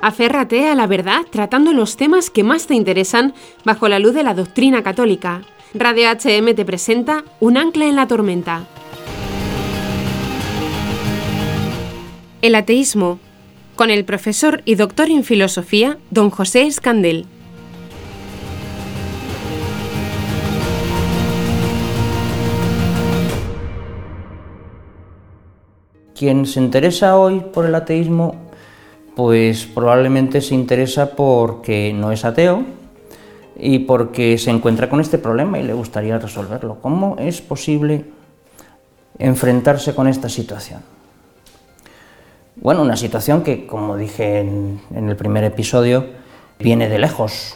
Aférrate a la verdad tratando los temas que más te interesan bajo la luz de la doctrina católica. Radio HM te presenta Un ancla en la tormenta. El ateísmo, con el profesor y doctor en filosofía, don José Escandel. Quien se interesa hoy por el ateísmo, pues probablemente se interesa porque no es ateo y porque se encuentra con este problema y le gustaría resolverlo. ¿Cómo es posible enfrentarse con esta situación? Bueno, una situación que, como dije en el primer episodio, viene de lejos.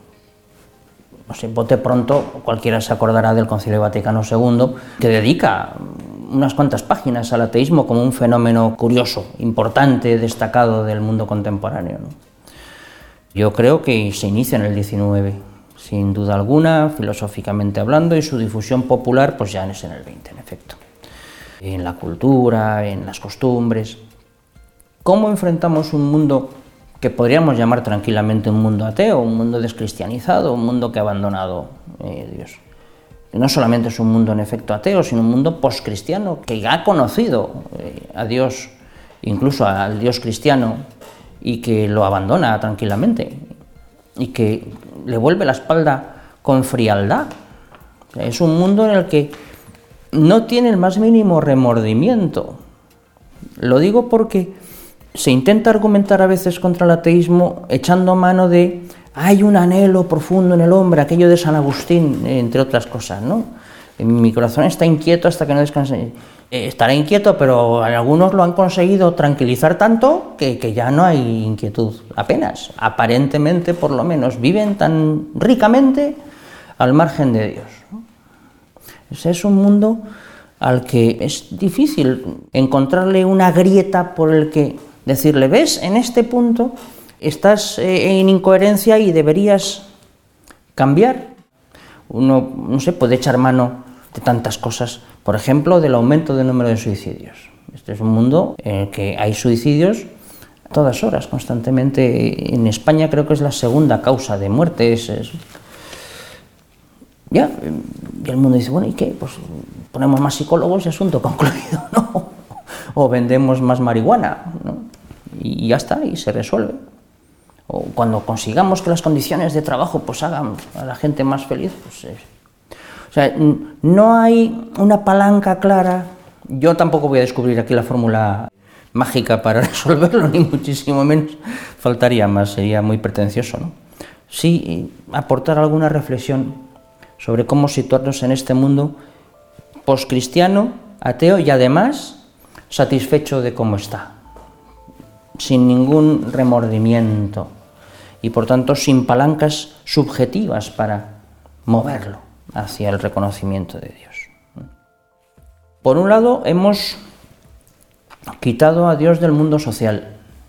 No sé, bote pronto, cualquiera se acordará del Concilio Vaticano II, que dedica unas cuantas páginas al ateísmo como un fenómeno curioso, importante, destacado del mundo contemporáneo, ¿no? Yo creo que se inicia en el XIX, sin duda alguna, filosóficamente hablando, y su difusión popular pues ya es en el XX, en efecto. En la cultura, en las costumbres. ¿Cómo enfrentamos un mundo que podríamos llamar tranquilamente un mundo ateo, un mundo descristianizado, un mundo que ha abandonado Dios? No solamente es un mundo en efecto ateo, sino un mundo poscristiano que ha conocido a Dios, incluso al Dios cristiano, y que lo abandona tranquilamente y que le vuelve la espalda con frialdad. Es un mundo en el que no tiene el más mínimo remordimiento. Lo digo porque se intenta argumentar a veces contra el ateísmo echando mano de hay un anhelo profundo en el hombre, aquello de San Agustín, entre otras cosas, ¿no? Mi corazón está inquieto hasta que no descanse. Estará inquieto, pero algunos lo han conseguido tranquilizar tanto que ya no hay inquietud, apenas. Aparentemente, por lo menos, viven tan ricamente al margen de Dios, ¿no? Ese es un mundo al que es difícil encontrarle una grieta por el que decirle, ¿ves? En este punto estás en incoherencia y deberías cambiar. Uno, no sé, puede echar mano de tantas cosas, por ejemplo, del aumento del número de suicidios. Este es un mundo en el que hay suicidios a todas horas, constantemente. En España creo que es la segunda causa de muerte. Ya, y el mundo dice, bueno, ¿y qué? Pues ponemos más psicólogos y asunto concluido, ¿no? O vendemos más marihuana, ¿no? Y ya está, y se resuelve. O cuando consigamos que las condiciones de trabajo pues hagan a la gente más feliz, pues o sea, no hay una palanca clara. Yo tampoco voy a descubrir aquí la fórmula mágica para resolverlo, ni muchísimo menos, faltaría más, sería muy pretencioso, ¿no? Sí, aportar alguna reflexión sobre cómo situarnos en este mundo poscristiano, ateo y además satisfecho de cómo está, sin ningún remordimiento y por tanto sin palancas subjetivas para moverlo hacia el reconocimiento de Dios. Por un lado, hemos quitado a Dios del mundo social.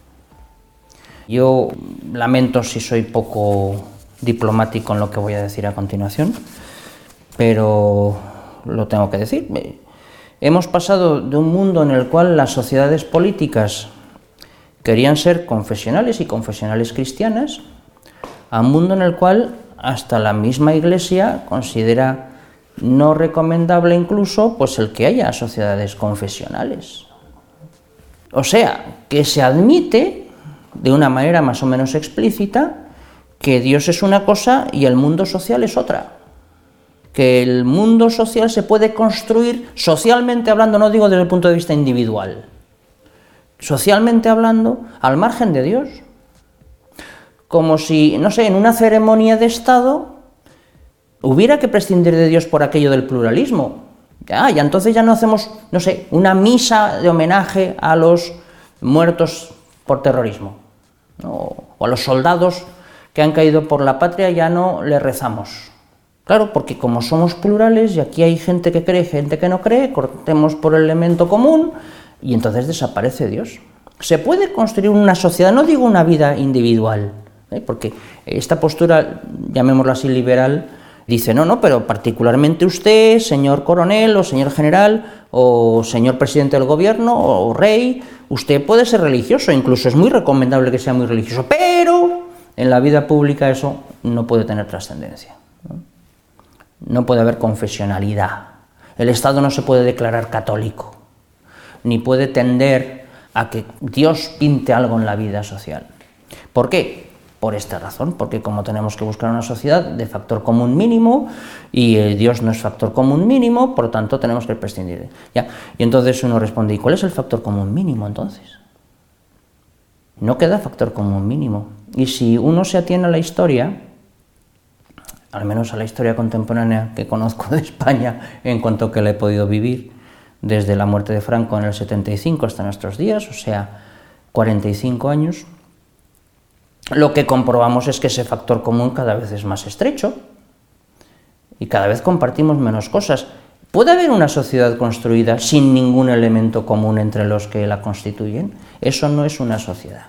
Yo lamento si soy poco diplomático en lo que voy a decir a continuación, pero lo tengo que decir. Hemos pasado de un mundo en el cual las sociedades políticas querían ser confesionales y confesionales cristianas, a un mundo en el cual hasta la misma Iglesia considera no recomendable incluso pues el que haya sociedades confesionales. O sea, que se admite de una manera más o menos explícita que Dios es una cosa y el mundo social es otra. Que el mundo social se puede construir socialmente hablando, no digo desde el punto de vista individual, socialmente hablando, al margen de Dios. Como si, no sé, en una ceremonia de Estado hubiera que prescindir de Dios por aquello del pluralismo. Y entonces ya no hacemos, no sé, una misa de homenaje a los muertos por terrorismo, ¿no? O a los soldados que han caído por la patria, ya no les rezamos. Claro, porque como somos plurales y aquí hay gente que cree, gente que no cree, cortemos por el elemento común y entonces desaparece Dios. Se puede construir una sociedad, no digo una vida individual, porque esta postura, llamémosla así, liberal, Dice, no, pero particularmente usted, señor coronel o señor general o señor presidente del gobierno o rey, usted puede ser religioso, incluso es muy recomendable que sea muy religioso, pero en la vida pública eso no puede tener trascendencia. No puede haber confesionalidad. El Estado no se puede declarar católico, ni puede tender a que Dios pinte algo en la vida social. ¿Por qué? Por esta razón, porque como tenemos que buscar una sociedad de factor común mínimo y Dios no es factor común mínimo, por lo tanto tenemos que prescindir. ¿Ya? Y entonces uno responde, ¿y cuál es el factor común mínimo entonces? No queda factor común mínimo. Y si uno se atiene a la historia, al menos a la historia contemporánea que conozco de España, en cuanto que la he podido vivir, desde la muerte de Franco en el 75 hasta nuestros días, o sea, 45 años, lo que comprobamos es que ese factor común cada vez es más estrecho y cada vez compartimos menos cosas. ¿Puede haber una sociedad construida sin ningún elemento común entre los que la constituyen? Eso no es una sociedad.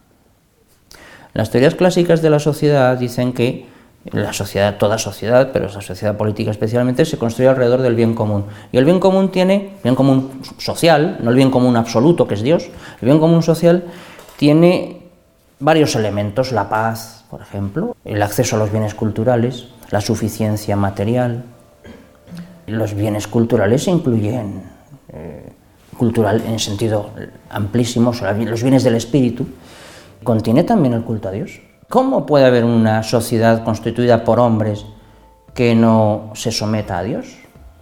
Las teorías clásicas de la sociedad dicen que la sociedad, toda sociedad, pero la sociedad política especialmente, se construye alrededor del bien común. Y el bien común tiene, bien común social, no el bien común absoluto que es Dios, el bien común social tiene varios elementos, la paz, por ejemplo, el acceso a los bienes culturales, la suficiencia material. Los bienes culturales incluyen, cultural en sentido amplísimo, los bienes del espíritu, contiene también el culto a Dios. ¿Cómo puede haber una sociedad constituida por hombres que no se someta a Dios?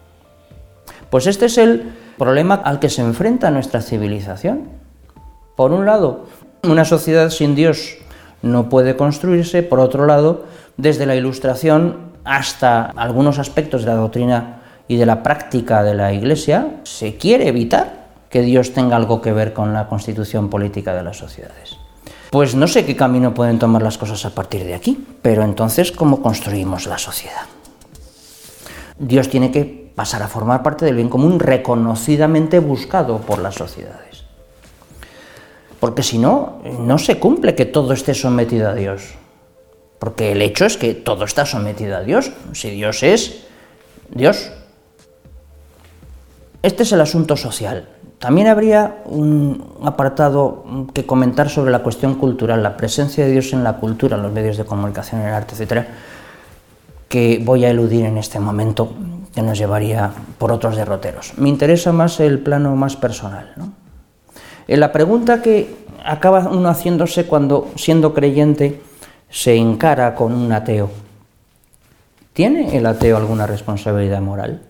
Pues este es el problema al que se enfrenta nuestra civilización. Por un lado, una sociedad sin Dios no puede construirse. Por otro lado, desde la Ilustración hasta algunos aspectos de la doctrina y de la práctica de la Iglesia, se quiere evitar que Dios tenga algo que ver con la constitución política de las sociedades. Pues no sé qué camino pueden tomar las cosas a partir de aquí, pero entonces, ¿cómo construimos la sociedad? Dios tiene que pasar a formar parte del bien común reconocidamente buscado por las sociedades. Porque si no, no se cumple que todo esté sometido a Dios. Porque el hecho es que todo está sometido a Dios. Si Dios es Dios. Este es el asunto social. También habría un apartado que comentar sobre la cuestión cultural, la presencia de Dios en la cultura, en los medios de comunicación, en el arte, etcétera, que voy a eludir en este momento, que nos llevaría por otros derroteros. Me interesa más el plano más personal, ¿no? La pregunta que acaba uno haciéndose cuando, siendo creyente, se encara con un ateo: ¿tiene el ateo alguna responsabilidad moral?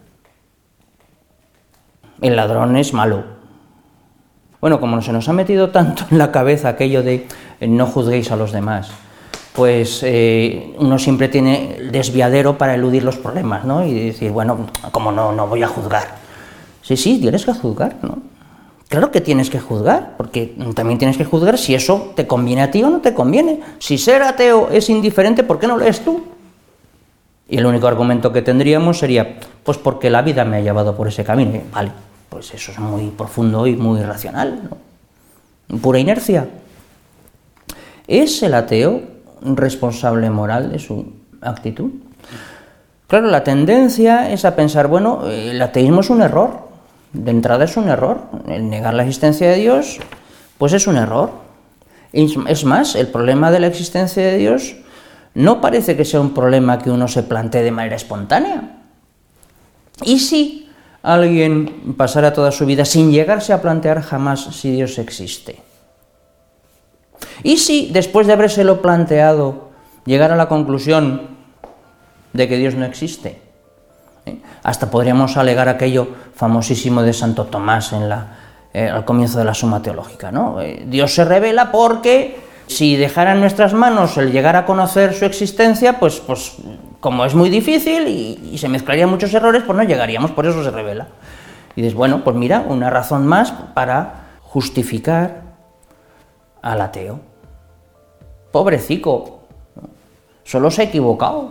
El ladrón es malo. Bueno, como se nos ha metido tanto en la cabeza aquello de no juzguéis a los demás, pues uno siempre tiene el desviadero para eludir los problemas, ¿no? Y decir, bueno, como no voy a juzgar. Sí, tienes que juzgar, ¿no? Claro que tienes que juzgar, porque también tienes que juzgar si eso te conviene a ti o no te conviene. Si ser ateo es indiferente, ¿por qué no lo eres tú? Y el único argumento que tendríamos sería, pues porque la vida me ha llevado por ese camino. Vale, pues eso es muy profundo y muy racional, ¿no? Pura inercia. ¿Es el ateo responsable moral de su actitud? Claro, la tendencia es a pensar, bueno, el ateísmo es un error. De entrada es un error. El negar la existencia de Dios, pues es un error. Es más, el problema de la existencia de Dios no parece que sea un problema que uno se plantee de manera espontánea. ¿Y si alguien pasara toda su vida sin llegarse a plantear jamás si Dios existe? ¿Y si, después de habérselo planteado, llegara a la conclusión de que Dios no existe? Hasta podríamos alegar aquello famosísimo de Santo Tomás al comienzo de la Suma Teológica, ¿no? Dios se revela porque si dejara en nuestras manos el llegar a conocer su existencia, pues como es muy difícil y se mezclarían muchos errores, pues no llegaríamos, por eso se revela. Y dices, bueno, pues mira, una razón más para justificar al ateo. Pobrecico, solo se ha equivocado.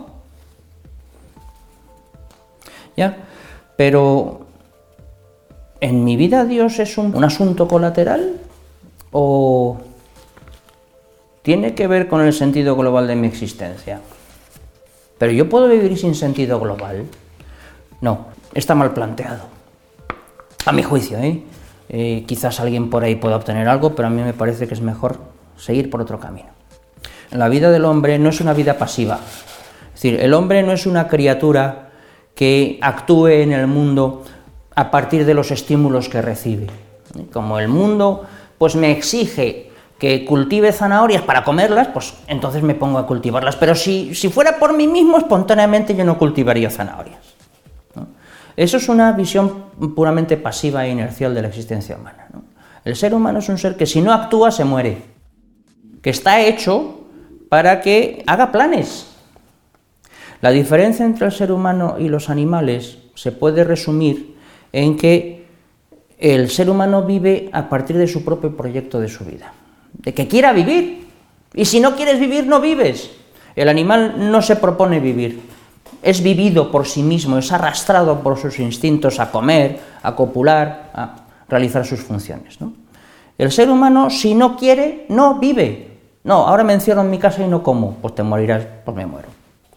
¿Ya? Pero, ¿en mi vida Dios es un asunto colateral? ¿O tiene que ver con el sentido global de mi existencia? ¿Pero yo puedo vivir sin sentido global? No, está mal planteado. A mi juicio, quizás alguien por ahí pueda obtener algo, pero a mí me parece que es mejor seguir por otro camino. La vida del hombre no es una vida pasiva. Es decir, el hombre no es una criatura que actúe en el mundo a partir de los estímulos que recibe. Como el mundo pues me exige que cultive zanahorias para comerlas, pues entonces me pongo a cultivarlas. Pero si fuera por mí mismo, espontáneamente yo no cultivaría zanahorias, ¿no? Eso es una visión puramente pasiva e inercial de la existencia humana, ¿no? El ser humano es un ser que si no actúa se muere, que está hecho para que haga planes. La diferencia entre el ser humano y los animales se puede resumir en que el ser humano vive a partir de su propio proyecto de su vida, de que quiera vivir, y si no quieres vivir, no vives. El animal no se propone vivir, es vivido por sí mismo, es arrastrado por sus instintos a comer, a copular, a realizar sus funciones, ¿no? El ser humano, si no quiere, no vive. No, ahora me encierro en mi casa y no como, pues te morirás, pues me muero.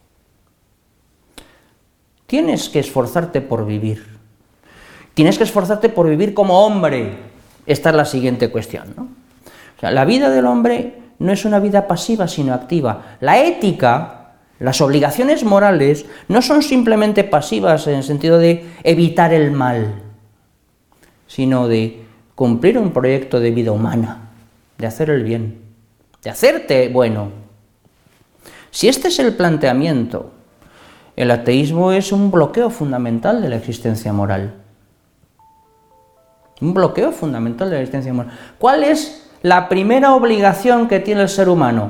Tienes que esforzarte por vivir. Tienes que esforzarte por vivir como hombre. Esta es la siguiente cuestión, ¿no? O sea, la vida del hombre no es una vida pasiva, sino activa. La ética, las obligaciones morales, no son simplemente pasivas en el sentido de evitar el mal, sino de cumplir un proyecto de vida humana, de hacer el bien, de hacerte bueno. Si este es el planteamiento, el ateísmo es un bloqueo fundamental de la existencia moral. Un bloqueo fundamental de la existencia moral. ¿Cuál es la primera obligación que tiene el ser humano?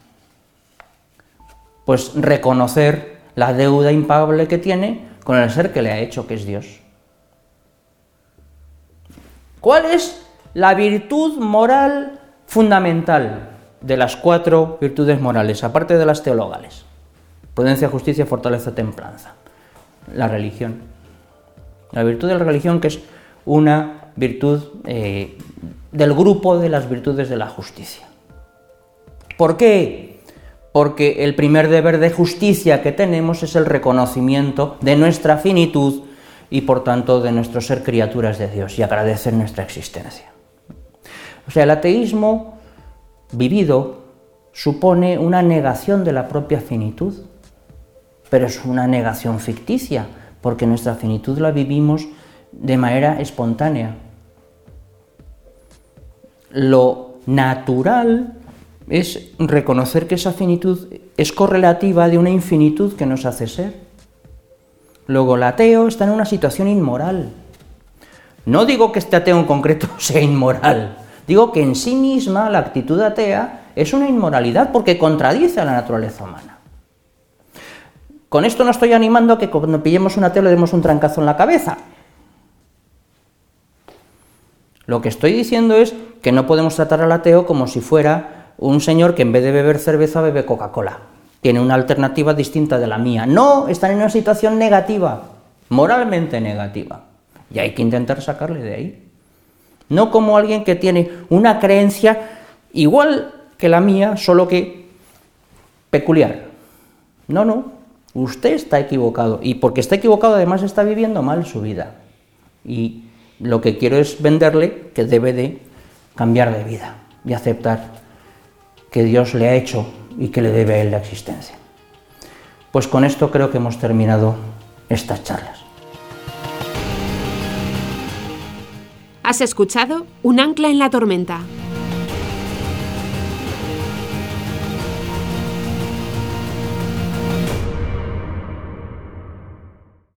Pues reconocer la deuda impagable que tiene con el ser que le ha hecho, que es Dios. ¿Cuál es la virtud moral fundamental de las 4 virtudes morales, aparte de las teologales? Prudencia, justicia, fortaleza, templanza. La religión. La virtud de la religión, que es una virtud del grupo de las virtudes de la justicia. ¿Por qué? Porque el primer deber de justicia que tenemos es el reconocimiento de nuestra finitud y por tanto de nuestro ser criaturas de Dios y agradecer nuestra existencia. O sea, el ateísmo vivido supone una negación de la propia finitud, pero es una negación ficticia, porque nuestra finitud la vivimos de manera espontánea. Lo natural es reconocer que esa finitud es correlativa de una infinitud que nos hace ser. Luego, el ateo está en una situación inmoral. No digo que este ateo en concreto sea inmoral, digo que en sí misma la actitud atea es una inmoralidad porque contradice a la naturaleza humana. Con esto no estoy animando a que cuando pillemos un ateo le demos un trancazo en la cabeza. Lo que estoy diciendo es que no podemos tratar al ateo como si fuera un señor que en vez de beber cerveza bebe Coca-Cola. Tiene una alternativa distinta de la mía. No, están en una situación negativa, moralmente negativa. Y hay que intentar sacarle de ahí. No como alguien que tiene una creencia igual que la mía, solo que peculiar. No, usted está equivocado. Y porque está equivocado, además está viviendo mal su vida. Y lo que quiero es venderle que debe de cambiar de vida y aceptar que Dios le ha hecho y que le debe a él la existencia. Pues con esto creo que hemos terminado estas charlas. Has escuchado Un ancla en la tormenta.